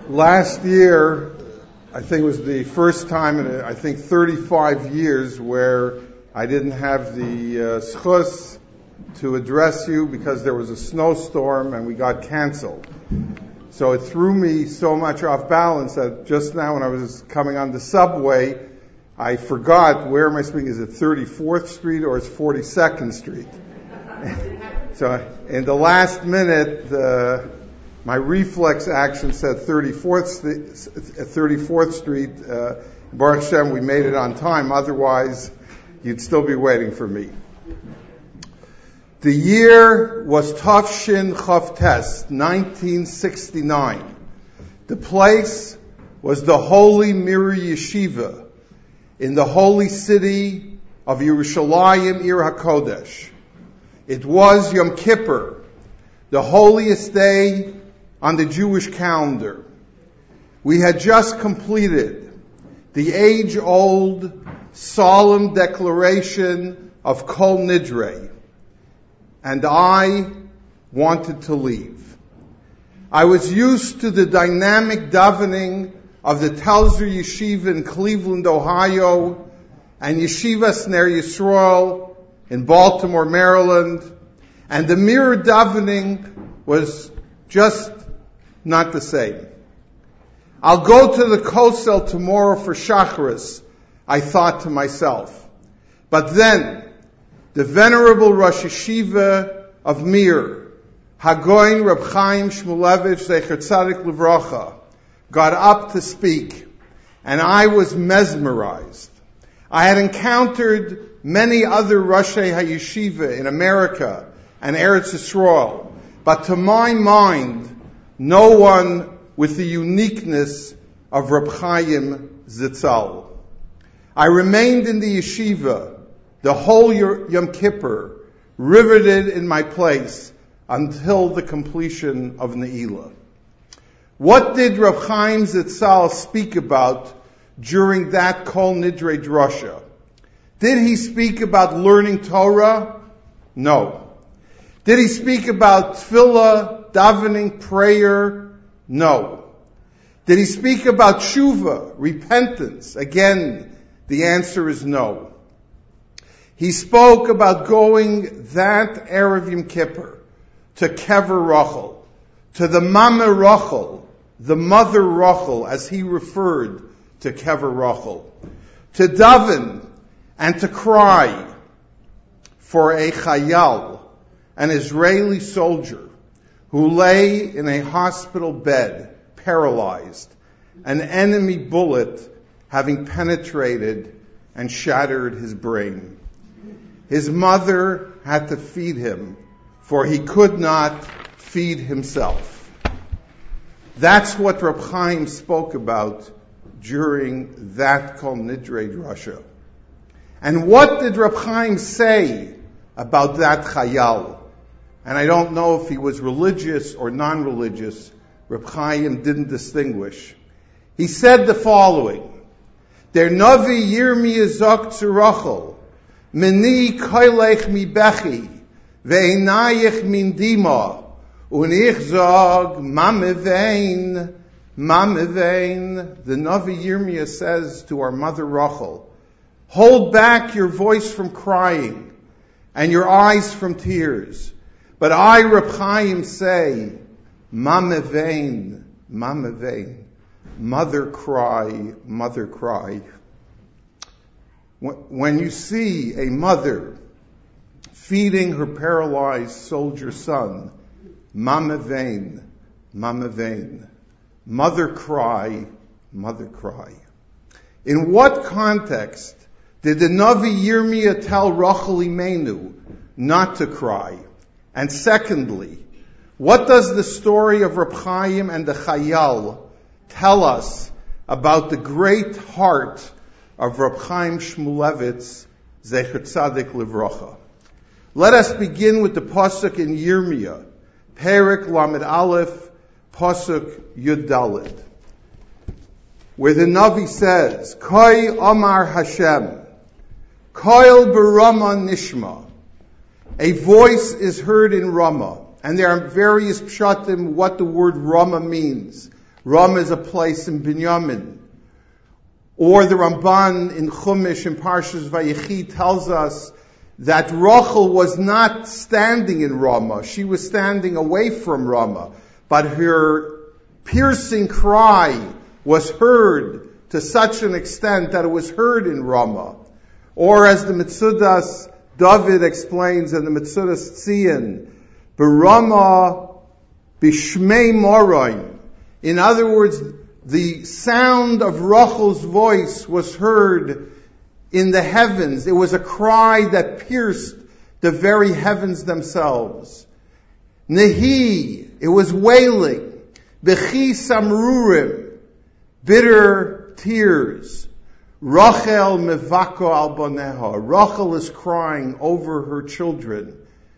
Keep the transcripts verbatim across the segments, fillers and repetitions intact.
Last year, I think it was the first time in, I think, thirty-five years where I didn't have the uh, schus to address you because there was a snowstorm and we got canceled. So it threw me so much off balance that just now when I was coming on the subway, I forgot, where am I speaking? Is it thirty-fourth Street or is it forty-second Street? So in the last minute, uh, my reflex action said thirty-fourth Street. Uh, Baruch Hashem, we made it on time. Otherwise, you'd still be waiting for me. The year was Tafshin Chavtes, nineteen sixty-nine. The place was the Holy Mir Yeshiva in the holy city of Yerushalayim, Ir HaKodesh. It was Yom Kippur, the holiest day on the Jewish calendar. We had just completed the age-old solemn declaration of Kol Nidre, and I wanted to leave. I was used to the dynamic davening of the Telzer Yeshiva in Cleveland, Ohio, and Yeshivas Ner Yisrael in Baltimore, Maryland, and the mirror davening was just not the same. I'll go to the Kosel tomorrow for Shacharis, I thought to myself. But then, the venerable Rosh Yeshiva of Mir, Hagoin Reb Chaim Shmulevich Zecher Tzadik Livracha, got up to speak, and I was mesmerized. I had encountered many other Roshei HaYeshiva in America and Eretz Yisrael, but to my mind, no one with the uniqueness of Reb Chaim Zitzal. I remained in the yeshiva the whole Yom Kippur, riveted in my place until the completion of Ne'ilah. What did Reb Chaim Zitzal speak about during that Kol Nidre drasha? Did he speak about learning Torah? No. Did he speak about tefillah, davening, prayer? No. Did he speak about tshuva, repentance? Again, the answer is no. He spoke about going that Erev Yom Kippur to Kever Rachel, to the Mama Rachel, the mother Rachel, as he referred to Kever Rachel, to daven and to cry for a chayal, an Israeli soldier, who lay in a hospital bed, paralyzed, an enemy bullet having penetrated and shattered his brain. His mother had to feed him, for he could not feed himself. That's what Reb Chaim spoke about during that Kol Nidre drasha. And what did Reb Chaim say about that chayal? And I don't know if he was religious or non-religious. Reb Chaim didn't distinguish. He said the following: Der Navi Yirmiyah zok zu Rachel, Meni koilech mi bechi, ve'enayich min dima, und ich zog, Mame vein, Mame vein. The Navi Yirmiyah says to our mother Rachel, hold back your voice from crying and your eyes from tears. But I, Reb Chaim, say, Mame vein, Mame vein. Mother cry, mother cry. When you see a mother feeding her paralyzed soldier son, Mame vein, Mame vein. Mother cry, mother cry. In what context did the Navi Yirmiyah tell Rachel Imenu not to cry? And secondly, what does the story of Reb Chaim and the Chayal tell us about the great heart of Reb Chaim Shmulevitz, Zecher Tzadik Livracha? Let us begin with the pasuk in Yirmiyah, Perek Lamed Aleph, pasuk Yud Daled, where the Navi says, Koi Amar Hashem, Koil Barama Nishma. A voice is heard in Ramah, and there are various pshatim what the word Ramah means. Ramah is a place in Binyamin. Or the Ramban in Chumash in Parshas Vayechi tells us that Rachel was not standing in Ramah. She was standing away from Ramah. But her piercing cry was heard to such an extent that it was heard in Ramah. Or as the Mitzudas David explains in the Mitzudas Tzion, B'Ramah B'Shmei Moroim. In other words, the sound of Rachel's voice was heard in the heavens. It was a cry that pierced the very heavens themselves. Nehi, it was wailing. Bechi samrurim, bitter tears. Rachel mevako al boneha. Rachel is crying over her children.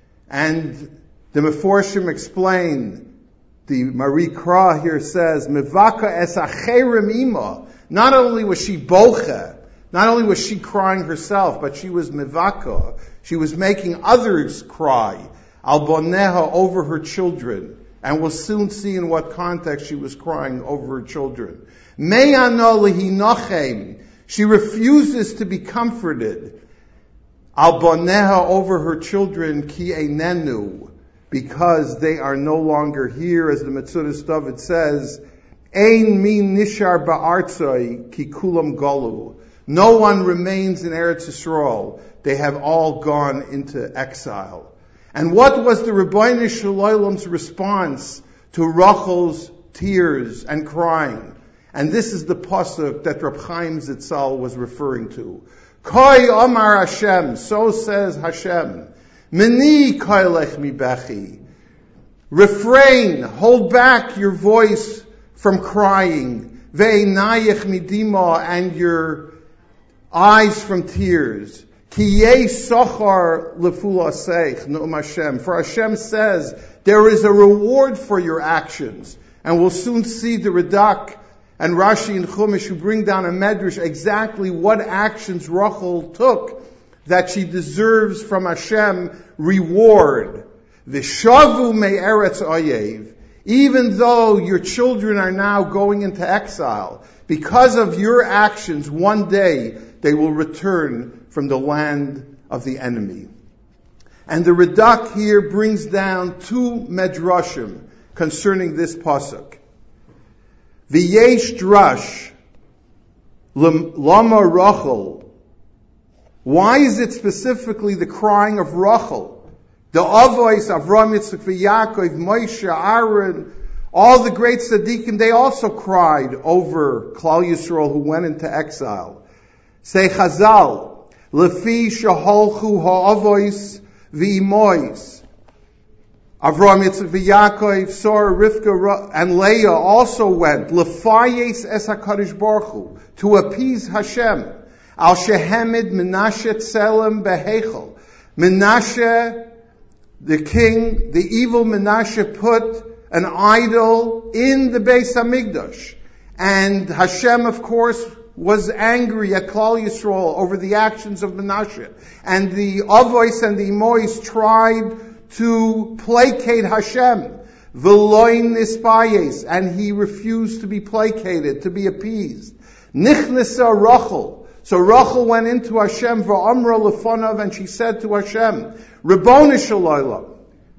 And the Meforshim explain, the Marie Kra here says, mevaka es acherem ima. Not only was she bocha, not only was she crying herself, but she was mevaka. She was making others cry. Al boneha, over her children. And we'll soon see in what context she was crying over her children. Me'ano lehinachem. She refuses to be comforted. Al boneha, over her children, ki einenu, because they are no longer here, as the Metzudas David says, ein min nishar ba'artzoi ki kulam golu. No one remains in Eretz Yisrael. They have all gone into exile. And what was the Rebbeinu Shalom's response to Rachel's tears and crying? And this is the pasuk that Reb Chaim Zitzal was referring to. Koi Amar Hashem, so says Hashem. Meni kailech mi bechi. Refrain, hold back your voice from crying. Ve'inayich midima, and your eyes from tears. Ki yeh sochar lefulasech, no'um Hashem. For Hashem says, there is a reward for your actions. And we'll soon see the Radak and Rashi and Chumash who bring down a medrash exactly what actions Rachel took that she deserves from Hashem reward. V'shavu me'eretz oyev. Even though your children are now going into exile, because of your actions, one day they will return from the land of the enemy. And the Radak here brings down two medrashim concerning this pasuk. V'yesh drash lama Rachel. Why is it specifically the crying of Rachel? The Avos, Avram, Yitzchak, Yaakov, Moshe, Aaron, all the great tzaddikim, they also cried over Klal Yisrael who went into exile. Say Chazal, Lefi shaholchu ha'avos v'imois. Avram, Yitzchak, Yaakov, Sarah, Rivka, and Leah also went, Lefayes es HaKadosh Baruch Hu, to appease Hashem. Al Shehemid Menashe Tselem Behechel. Menashe, the king, the evil Menashe, put an idol in the Beis Hamikdash. And Hashem, of course, was angry at Klal Yisrael over the actions of Menashe. And the Avos and the Imois tried to placate Hashem. V'loin nispayes, and he refused to be placated, to be appeased. Nichnesa Rachel. So Rachel went into Hashem, v'amra lefonav, and she said to Hashem, Ribono shel olam,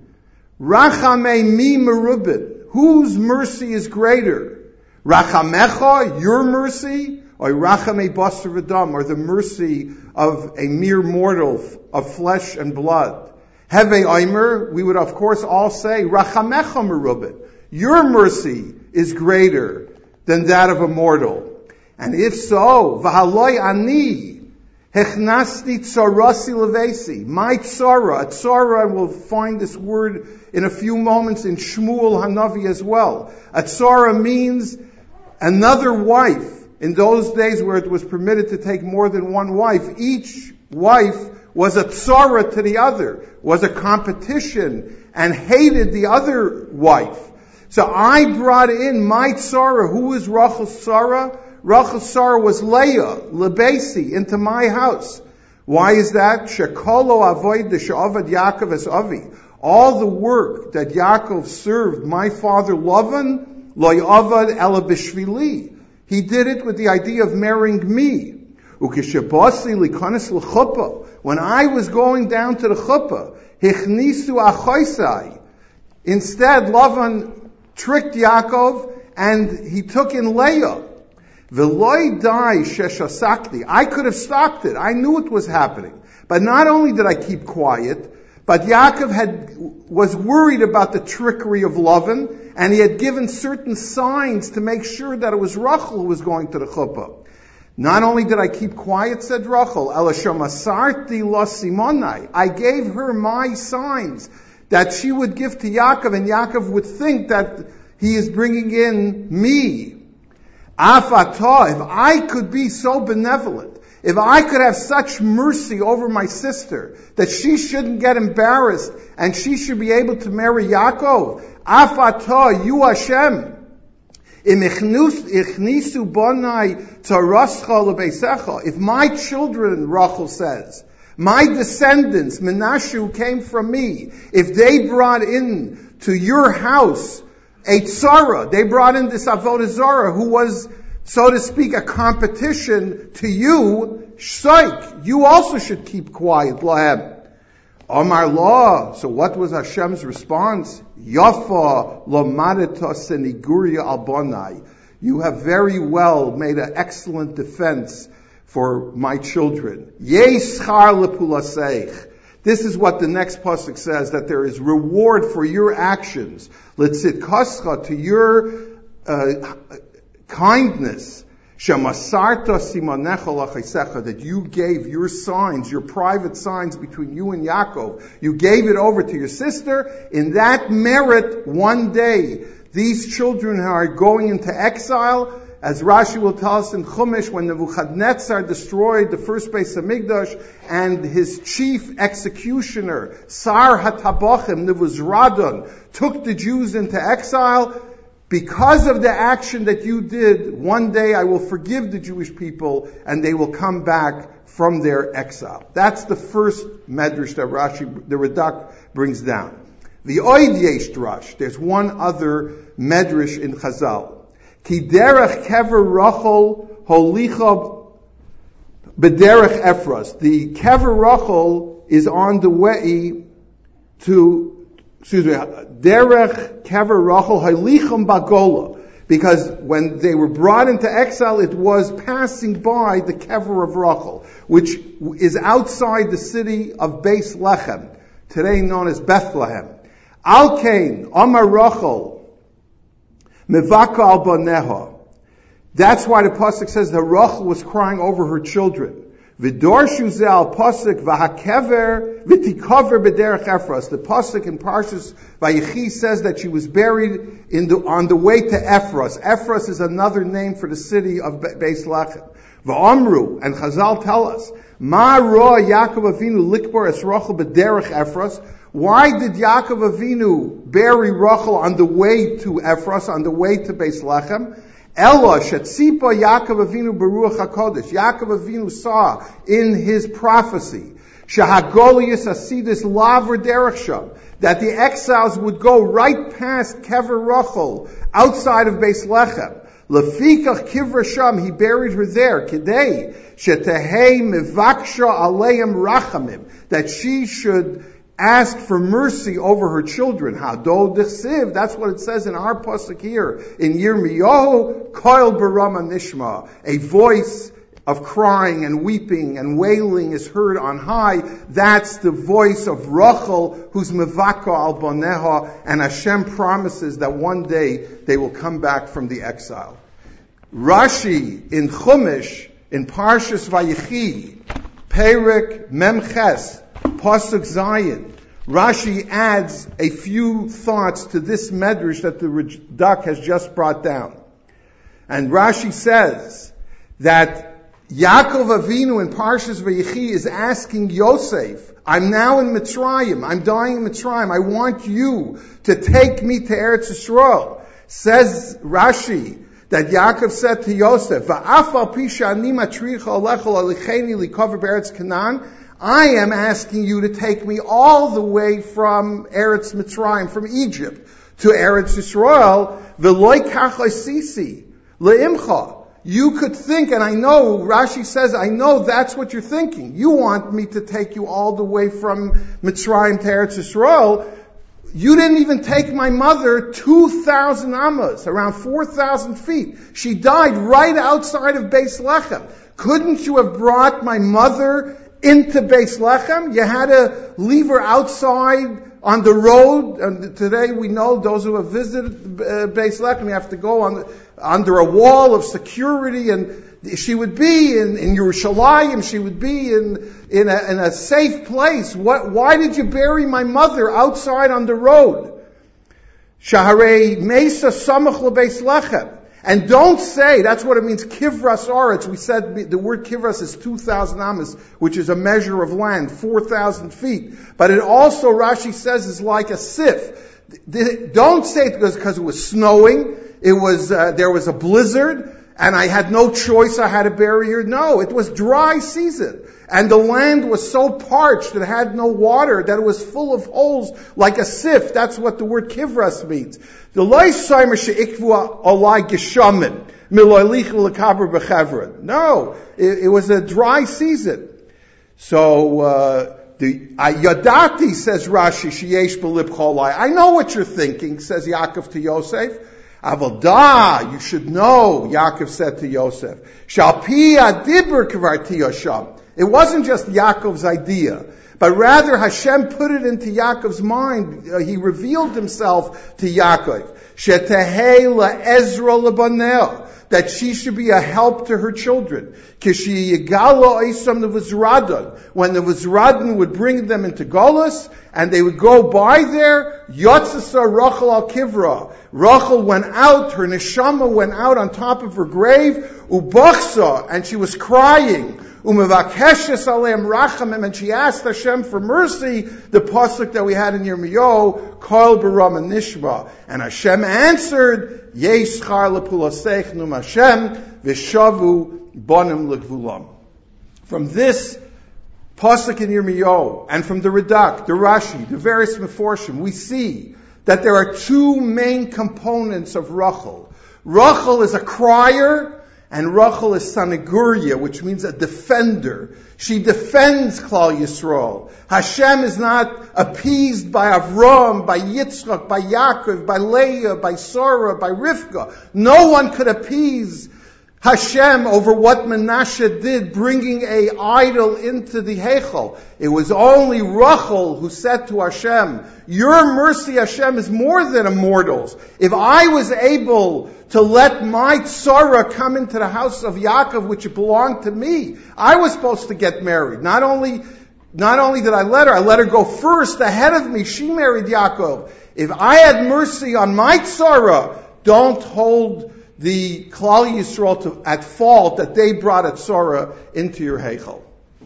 Rachamei mi merubit, whose mercy is greater? Rachamecha, your mercy, or Rachamei basar v'dam, or the mercy of a mere mortal of flesh and blood? Heve Omer, we would of course all say, Rachamecha merubit, your mercy is greater than that of a mortal. And if so, v'haloi ani hechnasti tzarasi levesi, my tzara, tzara, and we'll find this word in a few moments in Shmuel Hanavi as well. A tzara means another wife. In those days where it was permitted to take more than one wife, each wife was a tzara to the other, was a competition, and hated the other wife. So I brought in my tzara. Who is Rachel's tzara? Rachel's tzara was Leah, Lebesi, into my house. Why is that? Shekolo avoid the she'avad Yaakov es avi. All the work that Yaakov served my father Lavan, lo yavad ela b'shvili. He did it with the idea of marrying me. Ukeshabasi likanis l'chuppah. When I was going down to the chuppah, hichnisu achoisai. Instead, Lavan tricked Yaakov and he took in Leah. V'loi dai sheshasakti. I could have stopped it. I knew it was happening. But not only did I keep quiet, but Yaakov had, was worried about the trickery of Lavan, and he had given certain signs to make sure that it was Rachel who was going to the chuppah. Not only did I keep quiet, said Rachel, Ela shamasarti lo simonai. I gave her my signs that she would give to Yaakov, and Yaakov would think that he is bringing in me. Afatah, if I could be so benevolent, if I could have such mercy over my sister, that she shouldn't get embarrassed, and she should be able to marry Yaakov, Afatah, you Hashem, if my children, Rachel says, my descendants, Menashe, who came from me, if they brought in to your house a tzara, they brought in this avodah zarah, who was, so to speak, a competition to you, shaik, you also should keep quiet, lahem. Omar law. So what was Hashem's response? Yafa lomadeta seniguria albonai. You have very well made an excellent defense for my children. Yeschar lepulaseich. This is what the next pasuk says, that there is reward for your actions. Letzitkascha, to your uh, kindness. Shemasarta simanecha lachaisecha, that you gave your signs, your private signs between you and Yaakov. You gave it over to your sister. In that merit, one day, these children are going into exile. As Rashi will tell us in Chumash, when Nebuchadnezzar destroyed the first Beis Hamikdash, and his chief executioner, Sar HaTabachim, Nebuzaradan, took the Jews into exile, because of the action that you did, one day I will forgive the Jewish people, and they will come back from their exile. That's the first medrash that Rashi, the Radak, brings down. The Oid Yesh Drash, there's one other medrash in Chazal. Ki derech kever Rachel holicha b'derech Ephras. The kever Rachel is on the way to, excuse me, derech kever Rachel holicham bagola. Because when they were brought into exile, it was passing by the kever of Rachel, which is outside the city of Beis Lechem, today known as Bethlehem. Al Kain, Amar Rachel, Mevaka al baneha. That's why the pasuk says that Rachel was crying over her children. V'dorshu ze al pasuk v'hakever v'tikover b'derech Ephras. The pasuk in Parshas Vayechi says that she was buried in the, on the way to Ephras. Ephras is another name for the city of Beis Lechem. V'amru, and Chazal tell us, Ma roa Yaakov Avinu likbor es Rachel b'derech Ephras. Why did Yaakov Avinu bury Rachel on the way to Ephras, on the way to Beis Lechem? Ella shetzipa Yaakov Avinu beruach hakodesh. Yaakov Avinu saw in his prophecy shahagolius asidis laver derech sham, that the exiles would go right past Kever Rachel outside of Beis Lechem. Lefikach kivra sham, he buried her there. Kidei shetehei mevaksha aleim rachamim, that she should asked for mercy over her children. Hado dechsiv, that's what it says in our pasuk here. In Yirmiyahu, koil barama nishma, a voice of crying and weeping and wailing is heard on high. That's the voice of Rachel, who's mevaka al baneha, and Hashem promises that one day they will come back from the exile. Rashi in Chumash, in Parshas Vayechi, Perek Memches, Pasuk Zion, Rashi adds a few thoughts to this medrash that the Radak has just brought down. And Rashi says that Yaakov Avinu in Parshas Vayechi is asking Yosef, I'm now in Mitzrayim, I'm dying in Mitzrayim, I want you to take me to Eretz Yisrael. Says Rashi that Yaakov said to Yosef, Va'afal pisha ani matricha alechol alicheni likover be'eretz Canaan, I am asking you to take me all the way from Eretz Mitzrayim, from Egypt, to Eretz Yisrael, v'loi kach sisi le'imcha. You could think, and I know, Rashi says, I know that's what you're thinking. You want me to take you all the way from Mitzrayim to Eretz Yisrael. You didn't even take my mother two thousand amas, around four thousand feet. She died right outside of Beis Lechem. Couldn't you have brought my mother into Beis Lechem? You had to leave her outside on the road. And today we know those who have visited uh, Beis Lechem, you have to go on the, under a wall of security, and she would be in, in Yerushalayim, she would be in, in, a, in a safe place. What, why did you bury my mother outside on the road? Shaharei Mesa Samach LeBeis Lechem. And don't say, that's what it means, Kivras Aretz. We said the word Kivras is two thousand amas, which is a measure of land, four thousand feet. But it also, Rashi says, is like a sif. Don't say it because, because it was snowing, it was, uh, there was a blizzard, and I had no choice, I had to bury her. No, it was dry season. And the land was so parched, it had no water, that it was full of holes like a sift. That's what the word kivras means. The loisaimer sheikvu alai geshamin miloilich lekaber bechevron. No, it, it was a dry season. So, uh, the Yadati, says Rashi, sheyesh belib cholai. I know what you're thinking, says Yaakov to Yosef. Avodah, you should know, Yaakov said to Yosef. Shalpi adibur kvarti Yasham. It wasn't just Yaakov's idea, but rather Hashem put it into Yaakov's mind. Uh, he revealed himself to Yaakov. Shetehei la'ezra lebanel. That she should be a help to her children. Kishi yigalo isam nevuzradan. When the Vizradan would bring them into Golus, and they would go by there, Yotzasa Rachel al Kivra. Rachel went out, her neshama went out on top of her grave, ubachsa, and she was crying. Umevakeshes aleim rachamim, and she asked Hashem for mercy, the pasuk that we had in Yirmiyahu, Kol Baram and Nishma. And Hashem answered, Yesh char lepulasech num Hashem, v'shavu bonim legvulam. From this pasuk in Yirmiyahu, and from the Radak, the Rashi, the various Meforshim, we see that there are two main components of Rachel. Rachel is a crier, and Rachel is Saniguria, which means a defender. She defends Klal Yisrael. Hashem is not appeased by Avram, by Yitzchak, by Yaakov, by Leah, by Sarah, by Rivka. No one could appease Hashem over what Menashe did, bringing a idol into the Heichal. It was only Rachel who said to Hashem, your mercy, Hashem, is more than a mortal's. If I was able to let my tzara come into the house of Yaakov, which belonged to me, I was supposed to get married. Not only, not only did I let her, I let her go first ahead of me. She married Yaakov. If I had mercy on my tzara, don't hold the Klal Yisrael to, at fault that they brought a tzara into your heichal.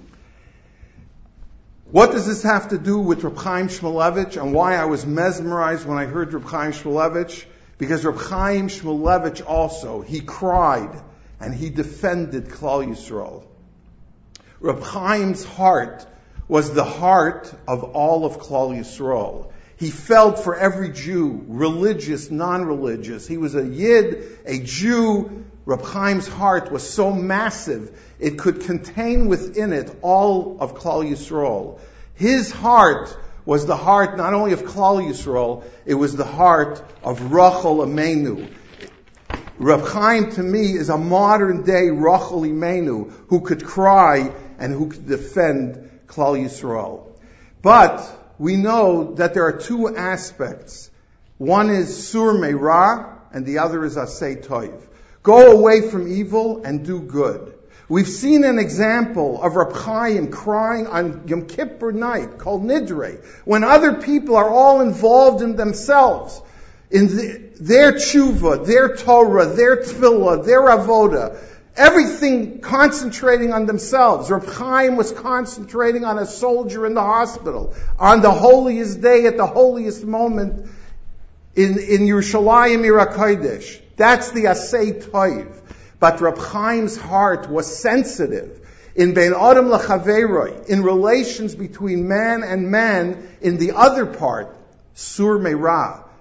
What does this have to do with Reb Chaim Shmulevitch, and why I was mesmerized when I heard Reb Chaim Shmulevitch? Because Reb Chaim Shmulevitch also, he cried and he defended Klal Yisrael. Reb Chaim's heart was the heart of all of Klal Yisrael. He felt for every Jew, religious, non-religious. He was a Yid, a Jew. Reb Chaim's heart was so massive, it could contain within it all of Klal Yisrael. His heart was the heart not only of Klal Yisrael, it was the heart of Rachel Imenu. Reb Chaim, to me, is a modern-day Rachel Imenu who could cry and who could defend Klal Yisrael. But we know that there are two aspects. One is Sur Meirah, and the other is Asay Toiv. Go away from evil and do good. We've seen an example of Reb Chaim crying on Yom Kippur night, called Nidre, when other people are all involved in themselves, in the, their tshuva, their Torah, their tefillah, their avoda, everything concentrating on themselves. Reb Chaim was concentrating on a soldier in the hospital, on the holiest day at the holiest moment in, in Yerushalayim Ir HaKodesh. That's the Asay Toiv. But Reb Chaim's heart was sensitive. In Bein Adam L'Chaveroi, in relations between man and man, in the other part, Sur Meirah,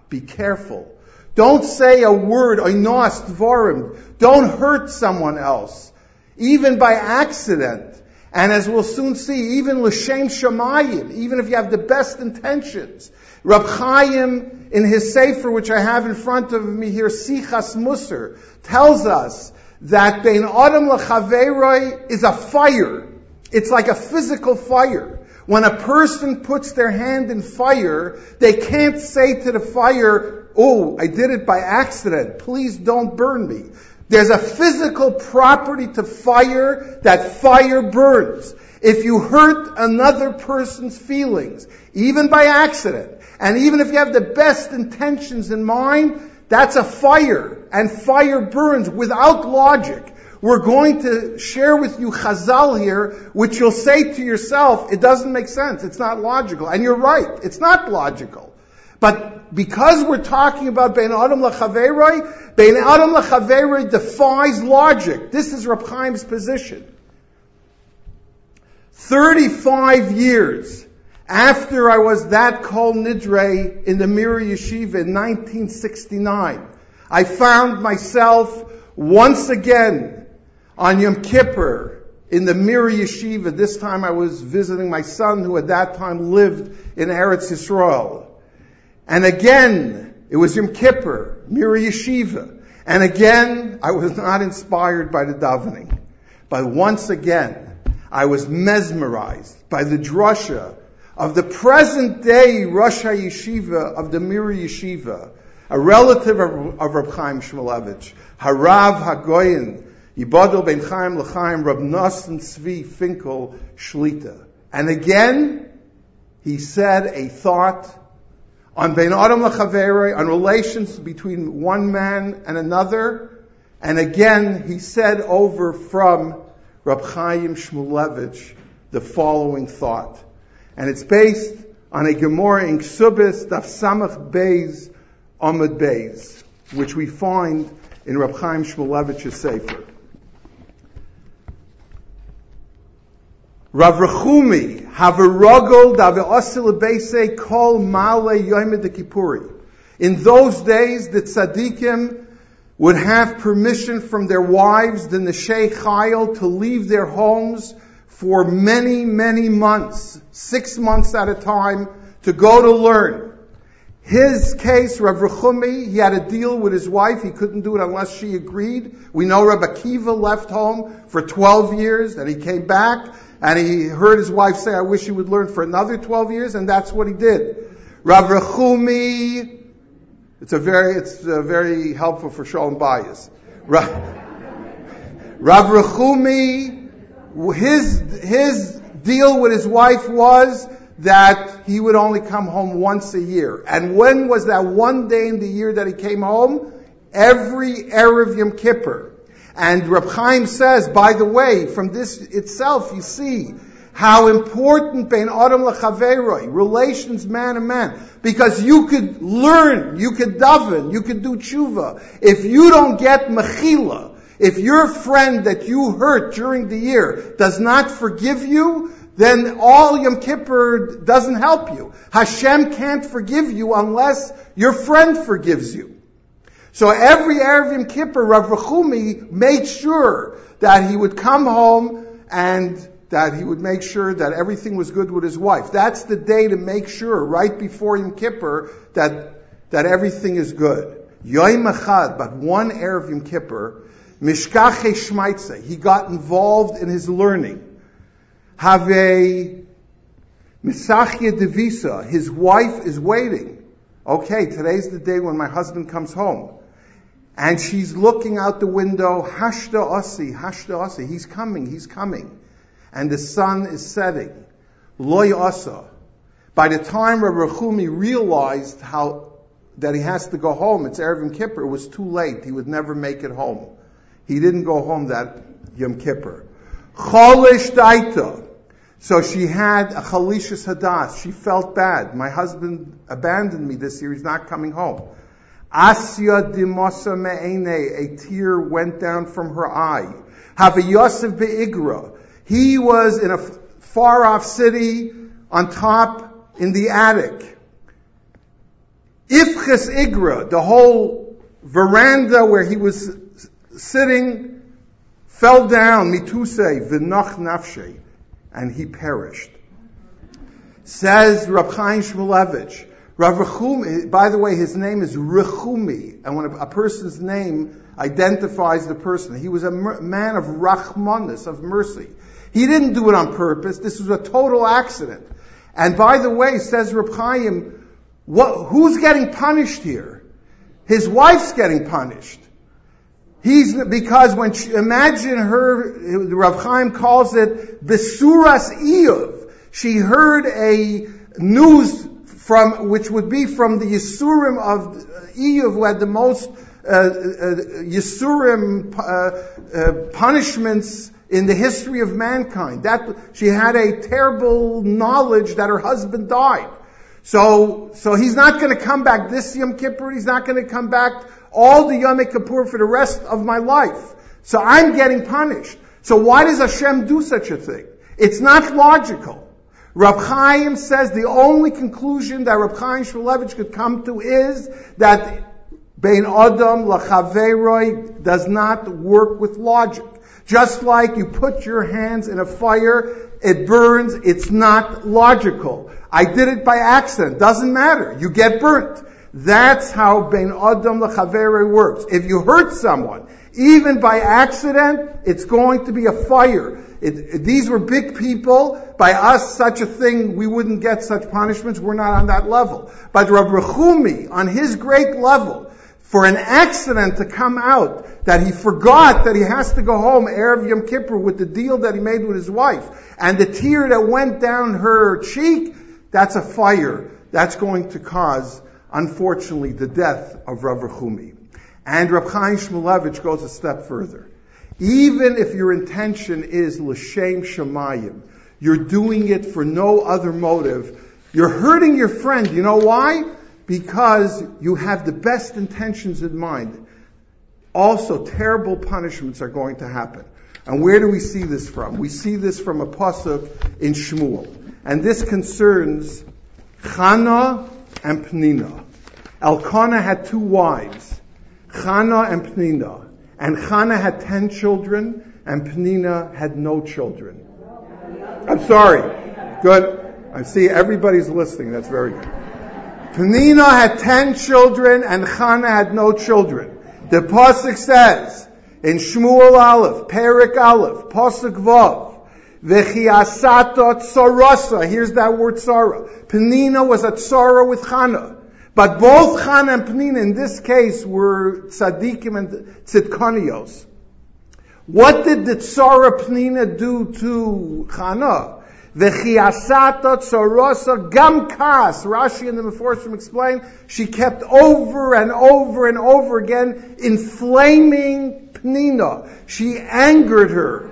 Be careful. Don't say a word, oinos dvorim. Don't hurt someone else, even by accident. And as we'll soon see, even l'shem shamayim, even if you have the best intentions. Rab Chaim, in his sefer, which I have in front of me here, Sichas Musar, tells us that bein adam l'chaveroi is a fire. It's like a physical fire. When a person puts their hand in fire, they can't say to the fire, oh, I did it by accident. Please don't burn me. There's a physical property to fire, that fire burns. If you hurt another person's feelings, even by accident, and even if you have the best intentions in mind, that's a fire, and fire burns without logic. We're going to share with you Chazal here, which you'll say to yourself, it doesn't make sense, it's not logical. And you're right, it's not logical. But because we're talking about Bein Adam L'Chaveroi, Bein Adam L'Chaveroi defies logic. This is Reb Chaim's position. Thirty-five years after I was that Kol Nidre in the Mir Yeshiva in nineteen sixty-nine, I found myself once again on Yom Kippur in the Mir Yeshiva. This time I was visiting my son, who at that time lived in Eretz Yisrael. And again, it was Yom Kippur, Mir Yeshiva. And again, I was not inspired by the davening. But once again, I was mesmerized by the drasha of the present day Rosh HaYeshiva of the Mir Yeshiva, a relative of, of Reb Chaim Shmulevitch, Harav Hagoyin, Yibadel Ben Chaim L'Chaim, Reb Nosson Tzvi Finkel Shlita. And again, he said a thought on Bein Adam L'Chaveroi, on relations between one man and another. And again, he said over from Reb Chaim Shmulevitch the following thought. And it's based on a Gemara in Ksubis, Daf Samach Beis, Amud Beis, which we find in Reb Chaim Shmulevitch's Sefer. Rav Rechumi, Havarogol Dave'osil Beise Kol Male Yom Kippuri. In those days, the tzaddikim would have permission from their wives, the Neshei Chayil, to leave their homes for many, many months, six months at a time, to go to learn. His case, Rav Rechumi, he had a deal with his wife. He couldn't do it unless she agreed. We know Rav Akiva left home for twelve years, and he came back, and he heard his wife say, I wish he would learn for another twelve years, and that's what he did. Rav Rechumi, it's a very, it's a very helpful for Shalom Bayis. Rav, Rav Rechumi, his, his deal with his wife was that he would only come home once a year. And when was that one day in the year that he came home? Every Erev Yom Kippur. And Reb Chaim says, by the way, from this itself you see how important Bein Adam L'Chaveroi, relations man and man, because you could learn, you could daven, you could do tshuva. If you don't get mechila, if your friend that you hurt during the year does not forgive you, then all Yom Kippur doesn't help you. Hashem can't forgive you unless your friend forgives you. So every Erev Yom Kippur, Rav Rechumi made sure that he would come home and that he would make sure that everything was good with his wife. That's the day to make sure, right before Yom Kippur, that, that everything is good. Yom Echad, but one Erev Yom Kippur, Mishkache Shmaitze, he got involved in his learning. Have a Misachya Devisa, his wife is waiting. Okay, today's the day when my husband comes home. And she's looking out the window, Hashda Asi, Hashda Asi, he's coming, he's coming. And the sun is setting. Loy Asa. By the time Rav Rechumi realized how that he has to go home, it's Erev Yom Kippur, it was too late. He would never make it home. He didn't go home that Yom Kippur. Cholish Daita. So she had a Chalishas Hadas. She felt bad. My husband abandoned me this year. He's not coming home. Asya Dimosa Me'ene. A tear went down from her eye. Have a Yosef Be'igra. He was in a far off city on top in the attic. Ifches Igra, the whole veranda where he was sitting, fell down, mitusei, v'nach nafshei, and he perished. Says Rav Chaim Shmulevitch, Rav Rechumi, by the way, his name is Rechumi, and when a, a person's name identifies the person, he was a mer- man of rachmanis, of mercy. He didn't do it on purpose. This was a total accident. And by the way, says Rav Chaim, what, who's getting punished here? His wife's getting punished. He's, because when she, imagine her, Rav Chaim calls it Besuras Iyuv. She heard a news from, which would be from the Yisurim of Iyuv, who had the most uh, uh, Yisurim uh, uh, punishments in the history of mankind. That she had a terrible knowledge that her husband died. So, so he's not going to come back this Yom Kippur. He's not going to come back all the Yom Kippur for the rest of my life. So I'm getting punished. So why does Hashem do such a thing? It's not logical. Rab Chaim says the only conclusion that Rab Chaim Shmulevitch could come to is that Bein Adam Lachaveroi does not work with logic. Just like you put your hands in a fire, it burns, it's not logical. I did it by accident, doesn't matter, you get burnt. That's how Bein Adam Lachaveroi works. If you hurt someone, even by accident, it's going to be a fire. It, it, these were big people. By us, such a thing, we wouldn't get such punishments. We're not on that level. But Rav Rechumi, on his great level, for an accident to come out, that he forgot that he has to go home Erev Yom Kippur with the deal that he made with his wife, and the tear that went down her cheek, that's a fire. That's going to cause, unfortunately, the death of Rav Rechumi. And Rav Chaim Shmulevitch goes a step further. Even if your intention is l'shem shamayim, you're doing it for no other motive, you're hurting your friend. You know why? Because you have the best intentions in mind. Also, terrible punishments are going to happen. And where do we see this from? We see this from a pasuk in Shmuel. And this concerns Chana and Pnina. Elkanah had two wives, Chana and Pnina. And Chana had ten children, and Pnina had no children. I'm sorry. Good. I see everybody's listening. That's very good. Pnina had ten children, and Chana had no children. The pasuk says in Shmuel Aleph, Perik Aleph, pasuk Vav, V'chiasato tzarasa. Here's that word tzara. Pnina was a tzara with Chana. But both Chana and Pnina in this case were tzaddikim and tzidkanios. What did the tzara Pnina do to Chana? V'chiasata tzarasa gam kas. Rashi and the Meforshim explain, she kept over and over and over again inflaming Pnina. She angered her.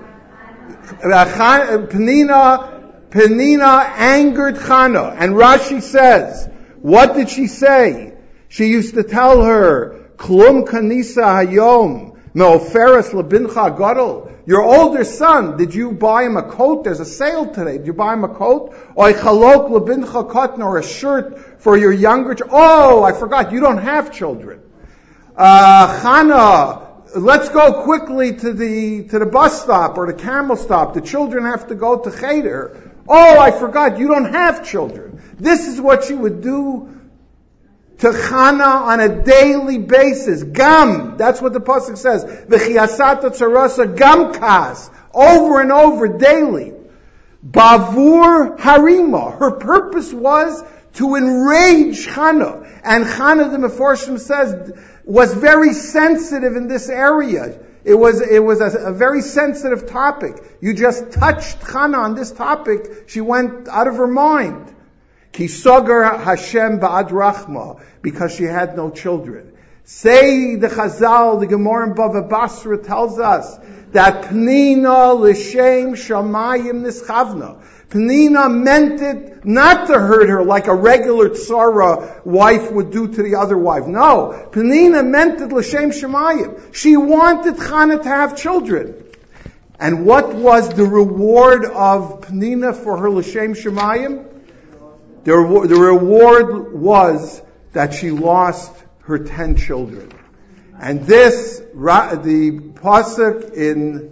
Pnina, Pnina angered Chana. And Rashi says, what did she say? She used to tell her, Klum kanisa hayom, me'oferes lebincha gadol. Your older son, did you buy him a coat? There's a sale today. Did you buy him a coat? Or chalok lebincha cotton, or a shirt for your younger child? Oh, I forgot, you don't have children. Uh, Chana, let's go quickly to the, to the bus stop or the camel stop. The children have to go to Cheder. Oh, I forgot, you don't have children. This is what she would do to Chana on a daily basis. Gam, that's what the pasuk says. V'chiasata tzarasa gam kas, over and over daily. Bavur harima, her purpose was to enrage Chana. And Chana, the Meforshim says, was very sensitive in this area. It was, it was a, a very sensitive topic. You just touched Chana on this topic, she went out of her mind. Ki sogar Hashem ba'ad rachma, because she had no children. Say the Chazal, the Gemara in Bava Basra tells us that Pnina l'shem shamayim nischavna. Pnina meant it not to hurt her like a regular tzara wife would do to the other wife. No, Pnina meant it l'shem shamayim. She wanted Chana to have children. And what was the reward of Pnina for her l'shem shamayim? The, the reward was that she lost her ten children. And this, the pasuk in,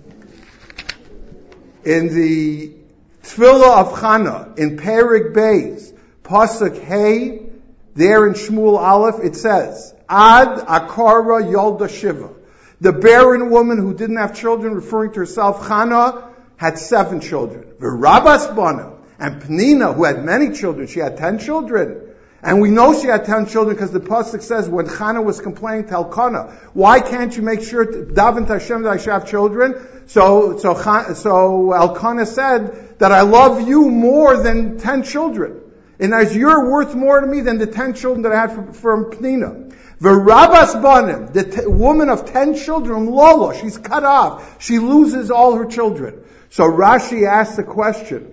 in the Tefillah of Chana, in Perik Beis, pasuk Hey, there in Shmuel Aleph, it says, Ad Akara Yolda Shiva. The barren woman who didn't have children, referring to herself, Chana, had seven children. V'Rabbas Banim, and Penina, who had many children, she had ten children. And we know she had ten children because the pasuk says when Chana was complaining to Elkanah, why can't you make sure to daven to Hashem that I should have children? So, so, so Elkanah said that I love you more than ten children. And as you're worth more to me than the ten children that I had from, from Penina. V'Rabbas Banim, the t- woman of ten children, Lolo, she's cut off. She loses all her children. So Rashi asks the question,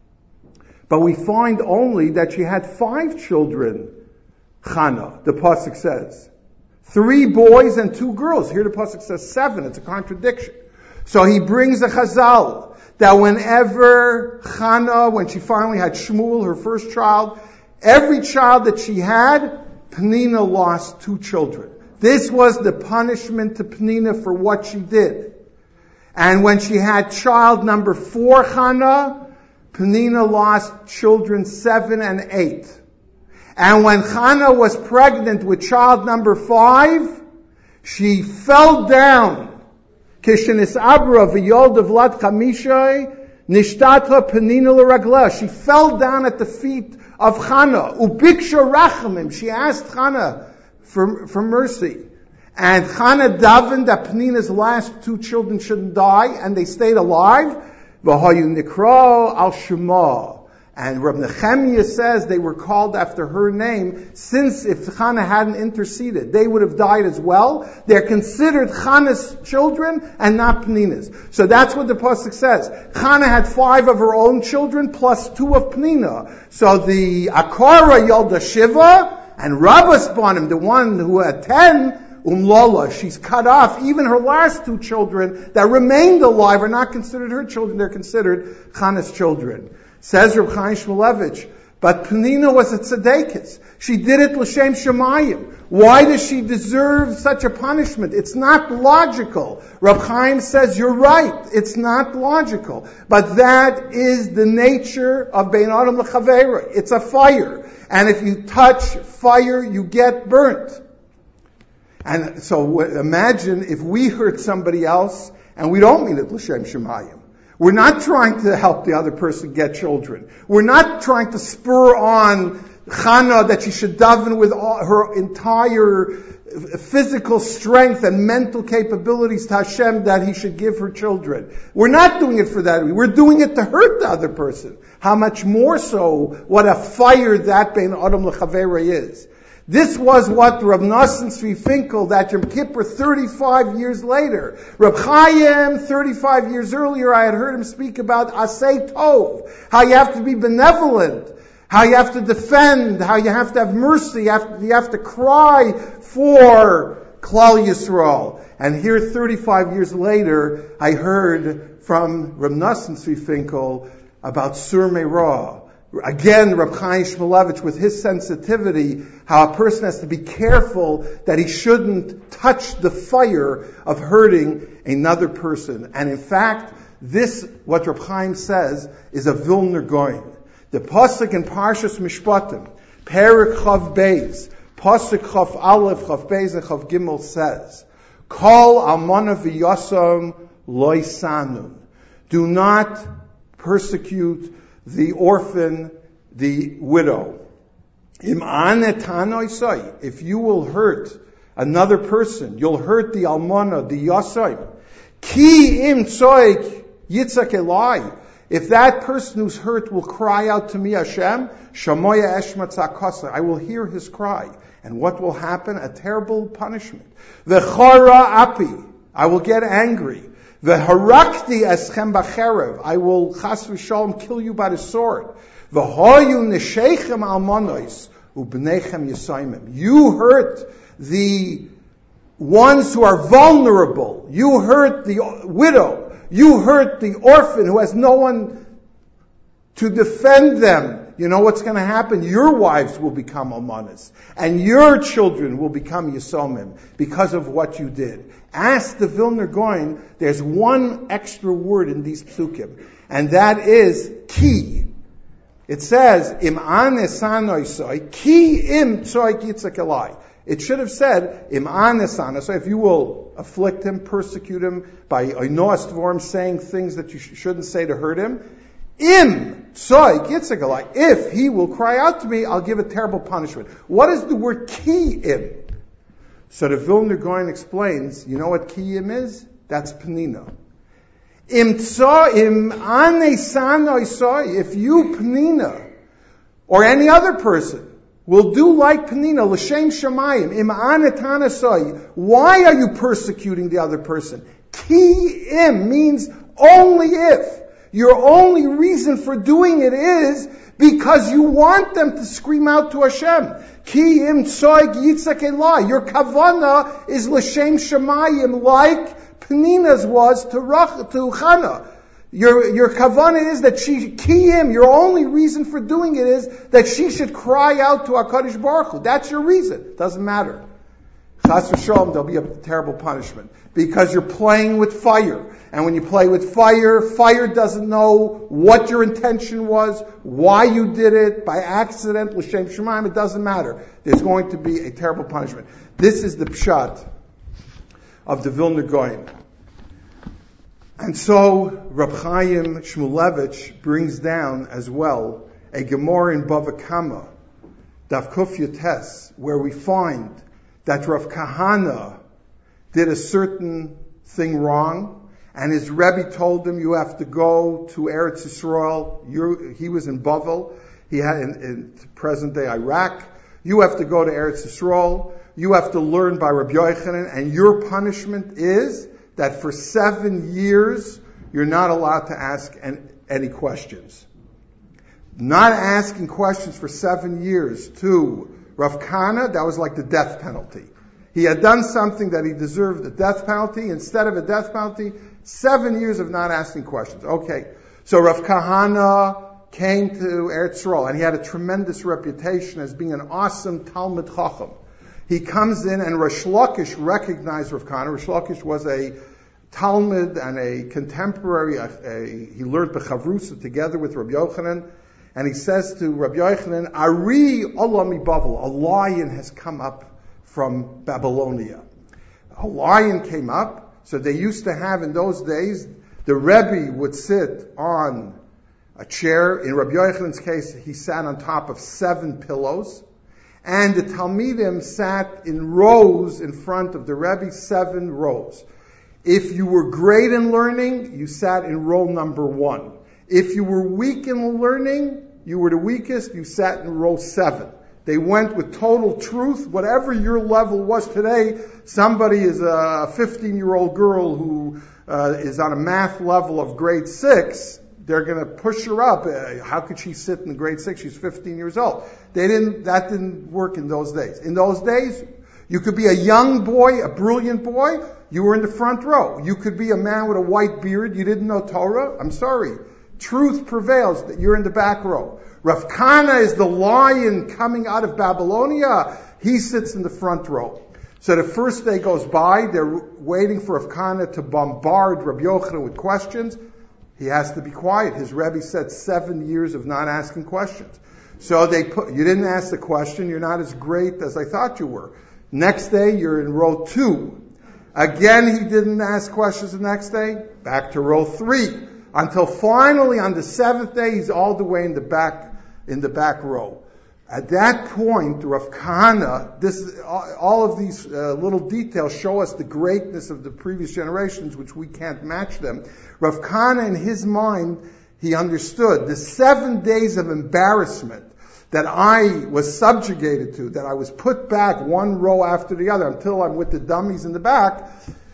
but we find only that she had five children, Chana, the pasuk says. Three boys and two girls. Here the pasuk says seven. It's a contradiction. So he brings a chazal that whenever Chana, when she finally had Shmuel, her first child, every child that she had, Penina lost two children. This was the punishment to Penina for what she did. And when she had child number four, Chana, Penina lost children seven and eight. And when Chana was pregnant with child number five, she fell down. Kishenis Abra v'yolda v'lat chamishay nishtatra Penina l'ragla. She fell down at the feet of Chana. Ubiksha rachamim. She asked Chana for, for mercy. And Chana davened that Penina's last two children shouldn't die, and they stayed alive. V'hayu nikra al Shema. And Reb Nechemiah says they were called after her name, since if Chana hadn't interceded, they would have died as well. They're considered Chana's children and not Penina's. So that's what the pasuk says. Chana had five of her own children plus two of Penina. So the Akara Yolda Shiva and Rabbas Banim, the one who had ten, Umlala, she's cut off. Even her last two children that remained alive are not considered her children. They're considered Chana's children. Says Reb Chaim Shmulevitch, but Penina was a tzedekis. She did it l'shem shemayim. Why does she deserve such a punishment? It's not logical. Reb Chaim says, you're right. It's not logical. But that is the nature of Bein Adam l'Chavera. It's a fire. And if you touch fire, you get burnt. And so imagine if we hurt somebody else and we don't mean it l'shem shemayim. We're not trying to help the other person get children. We're not trying to spur on Chana that she should daven with all her entire physical strength and mental capabilities to Hashem that he should give her children. We're not doing it for that. We're doing it to hurt the other person. How much more so what a fire that Bein Adam l'Chavera is. This was what Reb Nosson Tzvi Finkel, that Yom Kippur thirty-five years later. Reb Chaim, thirty-five years earlier, I had heard him speak about Asay Tov, how you have to be benevolent, how you have to defend, how you have to have mercy, you have to, you have to cry for Klal Yisrael. And here, thirty-five years later, I heard from Reb Nosson Tzvi Finkel about Sur Meirah. Again, Reb Chaim Shmulevitch, with his sensitivity, how a person has to be careful that he shouldn't touch the fire of hurting another person. And in fact, this, what Reb Chaim says, is a Vilna Goin. The pasuk in Parshas Mishpatim, Perik Chav Beis, pasuk Chav Aleph, Chav Beis, and Chav Gimel says, Kol almana v'yasam lo sanun. Do not persecute the orphan, the widow. If you will hurt another person, you'll hurt the almana, the yasai. Ki im tzoik yitzak elai. If that person who's hurt will cry out to me, Hashem, shamoya eshma tzakasa, I will hear his cry. And what will happen? A terrible punishment. V'chara api, I will get angry. V'harakti eschem b'cherev, I will chas v'shalom kill you by the sword. V'hoyu neshechem almonos u'bnechem yisaimim. You hurt the ones who are vulnerable. You hurt the widow. You hurt the orphan who has no one to defend them. you know what's going to happen? Your wives will become almanas, and your children will become yisomim because of what you did. Ask the Vilna Gaon, there's one extra word in these psukim, and that is ki. It says, im anesanoisoi, ki im tzoik yitzak elai. It should have said, im anesanoisoi, if you will afflict him, persecute him by oinoas dvorim, saying things that you sh- shouldn't say to hurt him. Im tzoik yitzak elai. If he will cry out to me, I'll give a terrible punishment. What is the word ki im? So the Vilna Gaon explains, you know what ki im is? That's penina. Im tzo, im anesanoisoi, if you, penina, or any other person, will do like penina, l'shem shamayim, im anetanasoi, why are you persecuting the other person? Ki im means only if. Your only reason for doing it is because you want them to scream out to Hashem. Ki im tzoig yitzak elai. Your kavana is l'shem shamayim, like Penina's was to Rach, to Chana. Your, your kavanah is that she, kiyim, your only reason for doing it is that she should cry out to HaKadosh Baruch Hu. That's your reason. Doesn't matter. Chas v'shalom, there'll be a terrible punishment. Because you're playing with fire. And when you play with fire, fire doesn't know what your intention was, why you did it, by accident, l'shem shemaim, it doesn't matter. There's going to be a terrible punishment. This is the pshat of the Vilna Gaon. And so Rab Chaim Shmulevitch brings down as well a Gemara in Bava Kama, Daf Kuf Yotes, where we find that Rav Kahana did a certain thing wrong, and his Rebbe told him, you have to go to Eretz Yisrael. You're, he was in Bavel. He had in, in present-day Iraq. You have to go to Eretz Yisrael. You have to learn by Rabbi Yochanan, and your punishment is that for seven years, you're not allowed to ask an, any questions. Not asking questions for seven years to Rav Kahana, that was like the death penalty. He had done something that he deserved a death penalty. Instead of a death penalty, seven years of not asking questions. Okay, so Rav Kahana came to Eretz Yisrael, and he had a tremendous reputation as being an awesome Talmid Chacham. He comes in, and Rish Lakish recognized Rav Kahana. Rish Lakish was a Talmud and a contemporary. A, a, he learned Bechavrusa together with Rabbi Yochanan, and he says to Rabbi Yochanan, Ari Olami Bavel, a lion has come up from Babylonia. A lion came up, so they used to have in those days, the Rebbe would sit on a chair. In Rabbi Yochanan's case, he sat on top of seven pillows. And the Talmidim sat in rows in front of the Rebbe, seven rows. If you were great in learning, you sat in row number one. If you were weak in learning, you were the weakest, you sat in row seven. They went with total truth. Whatever your level was today, somebody is a fifteen-year-old girl who uh, is on a math level of grade six, they're going to push her up. Uh, how could she sit in grade six? She's fifteen years old. They didn't, that didn't work in those days. In those days, you could be a young boy, a brilliant boy, you were in the front row. You could be a man with a white beard, you didn't know Torah. I'm sorry. Truth prevails, that you're in the back row. Rav Kahana is the lion coming out of Babylonia. He sits in the front row. So the first day goes by, they're waiting for Rav Kahana to bombard Rabbi Yochanan with questions. He has to be quiet. His Rebbe said seven years of not asking questions. So they put, you didn't ask the question, you're not as great as I thought you were. Next day, you're in row two. Again, he didn't ask questions the next day. Back to row three. Until finally, on the seventh day, he's all the way in the back, in the back row. At that point, Rav Kahana, this, all of these uh, little details show us the greatness of the previous generations, which we can't match them. Rav Kahana, in his mind, he understood the seven days of embarrassment that I was subjugated to, that I was put back one row after the other until I'm with the dummies in the back,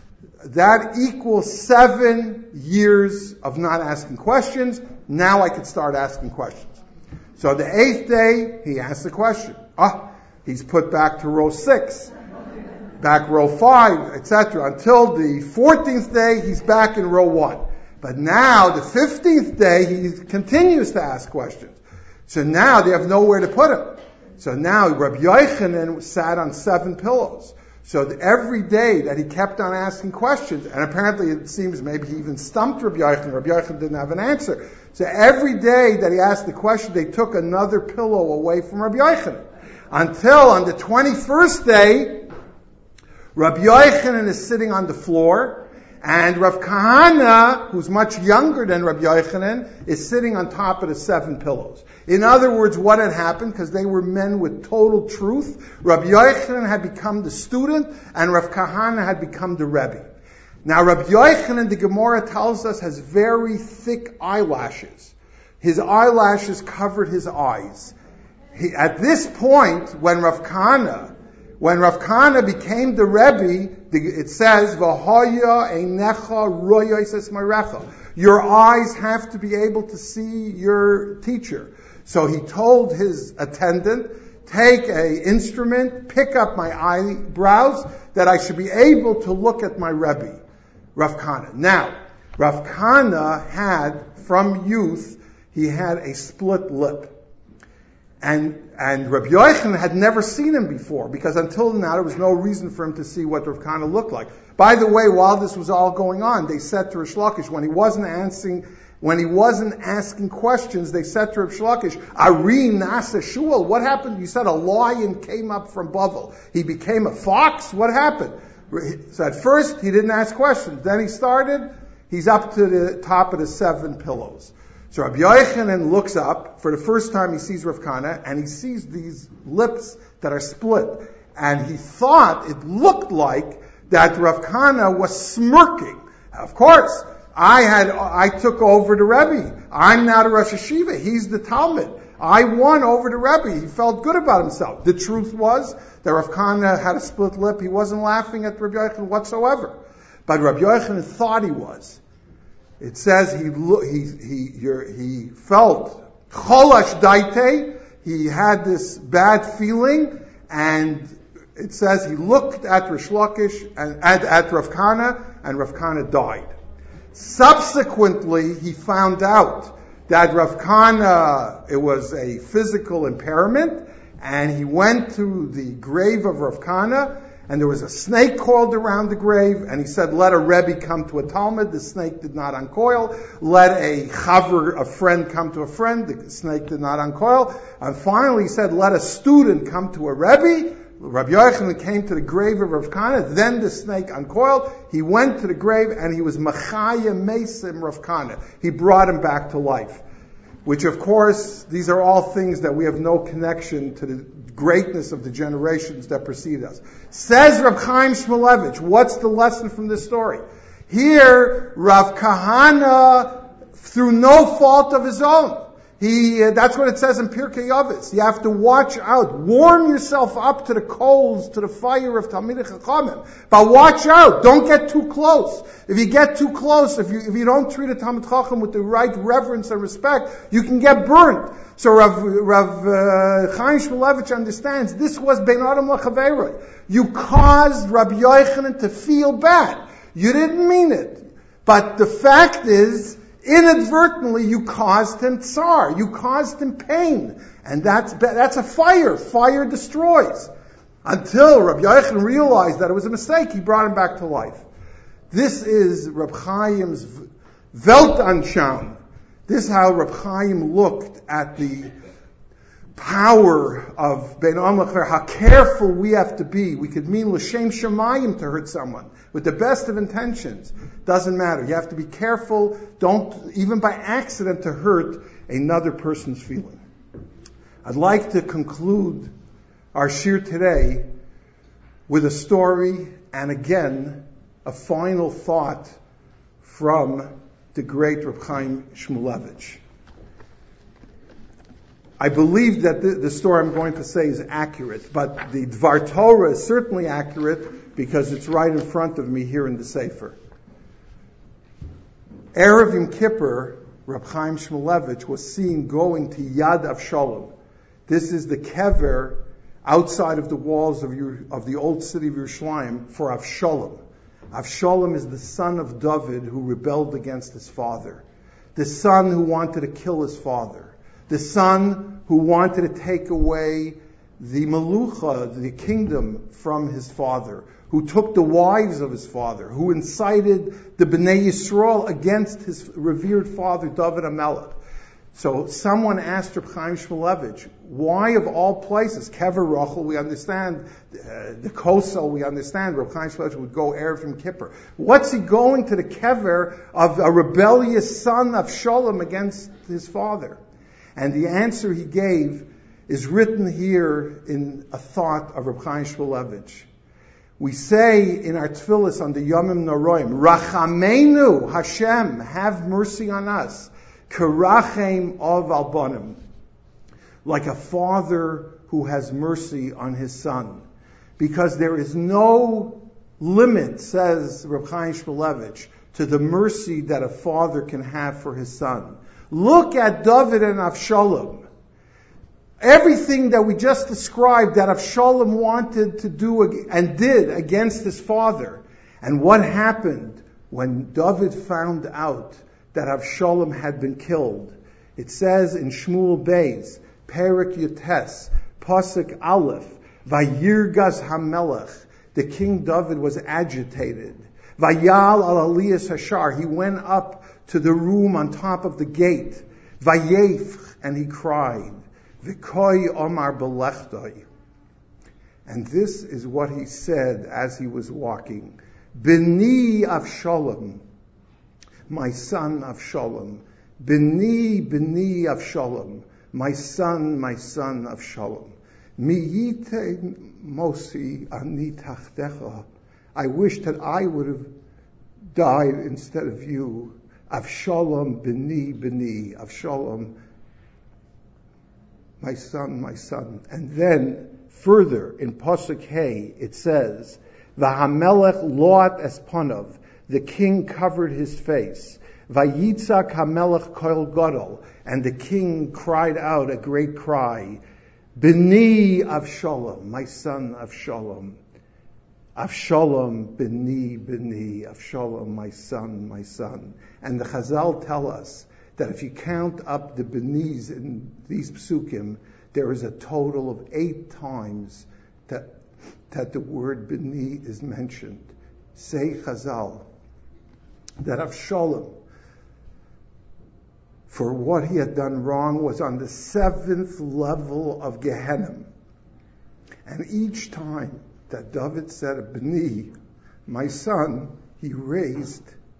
that equals seven years of not asking questions. Now I could start asking questions. So the eighth day, he asks a question. Ah, he's put back to row six, back row five, et cetera. Until the fourteenth day, he's back in row one. But now, the fifteenth day, he continues to ask questions. So now they have nowhere to put him. So now Rabbi Yochanan sat on seven pillows. So every day that he kept on asking questions, and apparently it seems maybe he even stumped Rabbi Yochanan. Rabbi Yochanan didn't have an answer. So every day that he asked the question, they took another pillow away from Rabbi Yochanan. Until on the twenty-first day, Rabbi Yochanan is sitting on the floor, and Rav Kahana, who's much younger than Rabbi Yochanan, is sitting on top of the seven pillows. In other words, what had happened, because they were men with total truth, Rabbi Yochanan had become the student, and Rav Kahana had become the Rebbe. Now, Rabbi Yochanan, the Gemara tells us, has very thick eyelashes. His eyelashes covered his eyes. He, at this point, when Rav Kahana, when Rav Kahana became the Rebbe, it says, "V'hoya einecha roya marecha." Your eyes have to be able to see your teacher. So he told his attendant, take a instrument, pick up my eyebrows, that I should be able to look at my Rebbe, Rav Kahana. Now, Rav Kahana had, from youth, he had a split lip. And, and Rabbi Yochanan had never seen him before, because until now there was no reason for him to see what Rav Kahana looked like. By the way, while this was all going on, they said to Rish Lakish, when he wasn't answering, when he wasn't asking questions, they said to Rish Lakish, Ari Nasa Shul, what happened? You said a lion came up from Bavel. He became a fox? What happened? So at first, he didn't ask questions. Then he started, he's up to the top of the seven pillows. So Rabbi Yochanan looks up, for the first time he sees Rav Kahana, and he sees these lips that are split. And he thought, it looked like, that Rav Kahana was smirking. Of course, I had, I took over the Rebbe. I'm now the Rosh Hashiva. He's the Talmud. I won over the Rebbe. He felt good about himself. The truth was that Rav Kahana had a split lip. He wasn't laughing at Rabbi Yochanan whatsoever. But Rabbi Yochanan thought he was. It says he he he he felt cholash daite. He had this bad feeling, and it says he looked at Rish Lakish and at, at Rav Kahana, and Rav Kahana died. Subsequently, he found out that Rav Kahana, it was a physical impairment, and he went to the grave of Rav Kahana, and there was a snake coiled around the grave, and he said, let a Rebbe come to a Talmud. The snake did not uncoil. Let a chaver, a friend, come to a friend. The snake did not uncoil. And finally he said, let a student come to a Rebbe. Rabbi Yochanan came to the grave of Rav Kahana, then the snake uncoiled. He went to the grave, and he was Machaya Mesim Rav Kahana. He brought him back to life. Which, of course, these are all things that we have no connection to the greatness of the generations that preceded us. Says Rav Chaim Shmulevitch, what's the lesson from this story? Here, Rav Kahana, through no fault of his own, he, uh, that's what it says in Pirkei Avos. You have to watch out. Warm yourself up to the coals, to the fire of Talmidei Chachamim. But watch out. Don't get too close. If you get too close, if you, if you don't treat a Talmid Chacham with the right reverence and respect, you can get burnt. So Rav, Rav uh, Chaim Shmulevitch understands this was Bein Adam L'Chaveroi. You caused Rabbi Yochanan to feel bad. You didn't mean it. But the fact is, inadvertently, you caused him tsar. You caused him pain. And that's, that's a fire. Fire destroys. Until Rabbi Yochanan realized that it was a mistake, he brought him back to life. This is Reb Chaim's Weltanschauung. This is how Reb Chaim looked at the power of Bein Adam L'Chaveroi, how careful we have to be. We could mean l'shem shamayim to hurt someone with the best of intentions. Doesn't matter. You have to be careful. Don't, even by accident, to hurt another person's feeling. I'd like to conclude our shir today with a story, and again, a final thought from the great Reb Chaim Shmulevitch. I believe that the, the story I'm going to say is accurate, but the Dvar Torah is certainly accurate because it's right in front of me here in the Sefer. Erev Yom Kippur, Reb Chaim Shmulevitch was seen going to Yad Avshalom. This is the kever outside of the walls of, of the old city of Yerushalayim for Avshalom. Avshalom is the son of David who rebelled against his father. The son who wanted to kill his father. the son who wanted to take away the Melucha, the kingdom, from his father, who took the wives of his father, who incited the Bnei Yisrael against his revered father, David HaMelech. So someone asked Reb Chaim Shmulevitch, why of all places, Kever Rachel, we understand, uh, the Kosel, we understand, Reb Chaim Shmulevitch would go Erev from Kippur. What's he going to the Kever of a rebellious son of Shalom against his father? And the answer he gave is written here in a thought of Reb Chaim Shmulevitch. We say in our tefillas on the Yomim Noroim, Rachameinu Hashem, have mercy on us. Karachem of albanim, like a father who has mercy on his son. Because there is no limit, says Reb Chaim Shmulevitch, to the mercy that a father can have for his son. Look at David and Avshalom. Everything that we just described that Avshalom wanted to do and did against his father. And what happened when David found out that Avshalom had been killed? It says in Shmuel Beis, Perik Yutes, Pasuk Aleph, Vayirgas HaMelech, the King David was agitated. Vayal al Aliyas Hashar, he went up to the room on top of the gate. Vayef, and he cried. V'koi Omar Belechdoi. And this is what he said as he was walking. B'ni Avshalom, my son Avshalom. B'ni, b'ni Avshalom, my son, my son Avshalom. Miyite Mosi ani tachtecha. I wish that I would have died instead of you. Avshalom, b'ni, b'ni, Avshalom, my son, my son. And then further in Pasuk Hey it says, V'hamelech loat esponov, the king covered his face. Vayitzak hamelech kol gadol, and the king cried out a great cry. B'ni Avshalom, my son Avshalom. Avshalom, b'ni, b'ni, Avshalom, my son, my son. And the Chazal tell us that if you count up the b'nis in these psukim, there is a total of eight times that that the word b'ni is mentioned. Say Chazal that Avshalom, for what he had done wrong, was on the seventh level of Gehenna. And each time that David said, B'ni, my son, he raised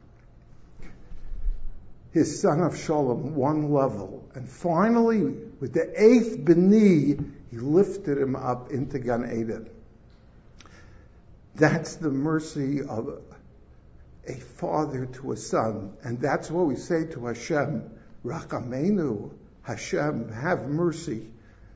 his son Avshalom one level. And finally, with the eighth B'ni, he lifted him up into Gan Eden. That's the mercy of a father to a son. And that's what we say to Hashem, Rachamenu, Hashem, have mercy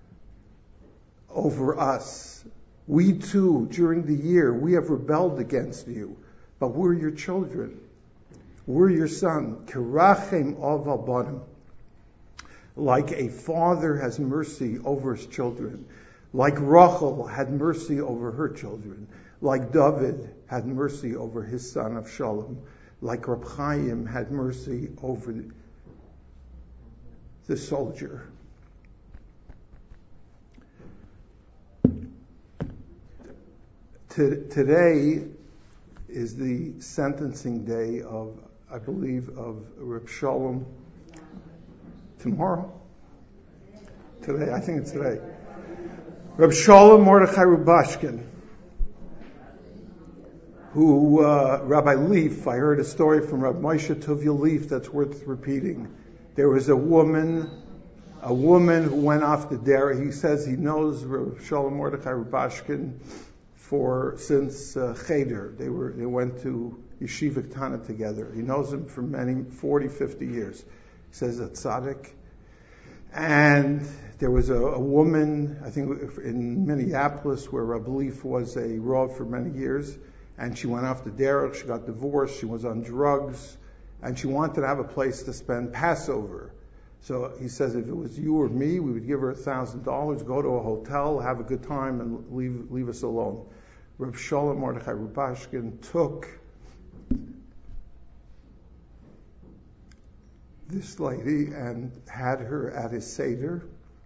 over us. We too, during the year, we have rebelled against you, but we're your children. We're your son. Kerachem av albanim. Like a father has mercy over his children. Like Rachel had mercy over her children. Like David had mercy over his son Avshalom. Like Reb Chaim had mercy over the soldier. Today is the sentencing day of, I believe, of Reb Shalom. Tomorrow? Today, I think it's today. Reb Shalom Mordechai Rubashkin, who, uh, Rabbi Leaf, I heard a story from Rabbi Moshe Tuvia Leaf that's worth repeating. There was a woman, a woman who went off the dairy. He says he knows Reb Shalom Mordechai Rubashkin for since uh, Cheder. They were they went to Yeshiva Ktana together. He knows him for many forty, fifty years. He says a tzaddik. And there was a, a woman, I think in Minneapolis, where Rabbi Leaf was a rav for many years, and she went off the derech. She got divorced. She was on drugs, and she wanted to have a place to spend Passover. So he says, if it was you or me, we would give her a thousand dollars, go to a hotel, have a good time, and leave leave us alone. Reb Shalom Mordechai Rubashkin took this lady and had her at his Seder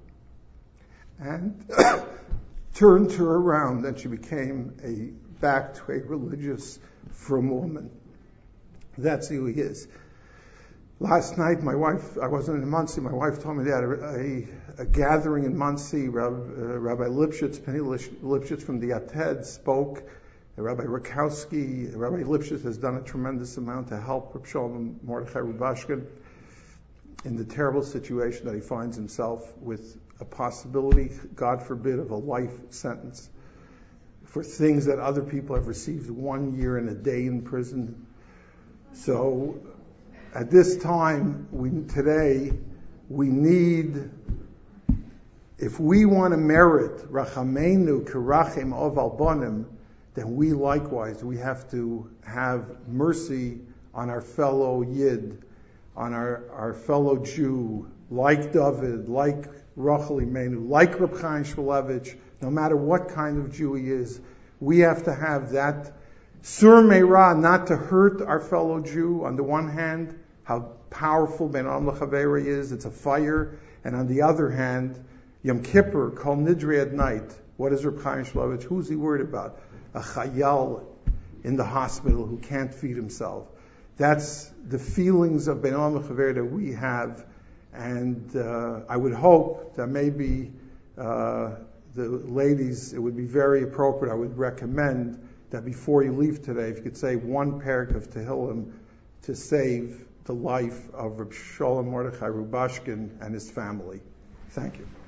and turned her around, and she became a back to a religious, frum woman. That's who he is. Last night, my wife, I wasn't in Monsey, my wife told me they had a, a, a gathering in Monsey. Rabbi, uh, Rabbi Lipschitz, Penny Lipschitz from the Ated spoke. Rabbi Rakowski, Rabbi Lipschitz has done a tremendous amount to help Reb Shalom Mordechai Rubashkin in the terrible situation that he finds himself with, a possibility, God forbid, of a life sentence for things that other people have received one year and a day in prison. So at this time, we today, we need, if we want to merit Rachameinu Kerachim Ov Albonim, then we likewise, we have to have mercy on our fellow Yid, on our, our fellow Jew, like David, like Rachel Imenu, like Reb Chaim Shmulevitch, no matter what kind of Jew he is. We have to have that sur meirah, not to hurt our fellow Jew. On the one hand, how powerful Ben Am L'Chavera is, it's a fire. And on the other hand, Yom Kippur, Kol Nidre at night. What is Reb Chaim Shmulevitch? Who's he worried about? A chayal in the hospital who can't feed himself. That's the feelings of Ben Am L'Chavera that we have. And uh, I would hope that maybe uh, the ladies, it would be very appropriate, I would recommend that before you leave today, if you could say one parak of Tehillim to save the life of Reb Shalom Mordechai Rubashkin and his family. Thank you.